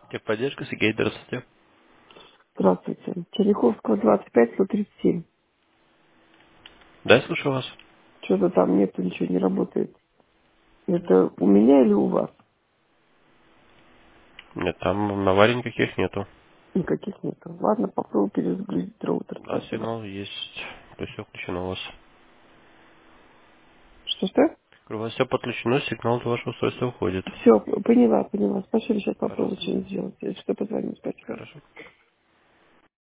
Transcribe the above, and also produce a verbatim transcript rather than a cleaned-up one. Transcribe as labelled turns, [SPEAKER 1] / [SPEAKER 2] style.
[SPEAKER 1] Техподдержка, Сергей, здравствуйте.
[SPEAKER 2] Здравствуйте. Черняховского, двадцать пять, сто тридцать семь.
[SPEAKER 1] Да, я слушаю вас.
[SPEAKER 2] Что-то там нету, ничего не работает. Это у меня или у вас?
[SPEAKER 1] Нет, там аварий никаких нету.
[SPEAKER 2] Никаких нету. Ладно, попробую перезагрузить роутер.
[SPEAKER 1] Да,
[SPEAKER 2] Спасибо.
[SPEAKER 1] сигнал есть. То есть все включено у вас.
[SPEAKER 2] Что-что?
[SPEAKER 1] У вас все подключено, сигнал от вашего устройства уходит.
[SPEAKER 2] Все, поняла, поняла. Спасибо, сейчас попробую
[SPEAKER 1] Пожалуйста.
[SPEAKER 2] что-нибудь сделать. Если что, позвоню. Спасибо.
[SPEAKER 1] Хорошо.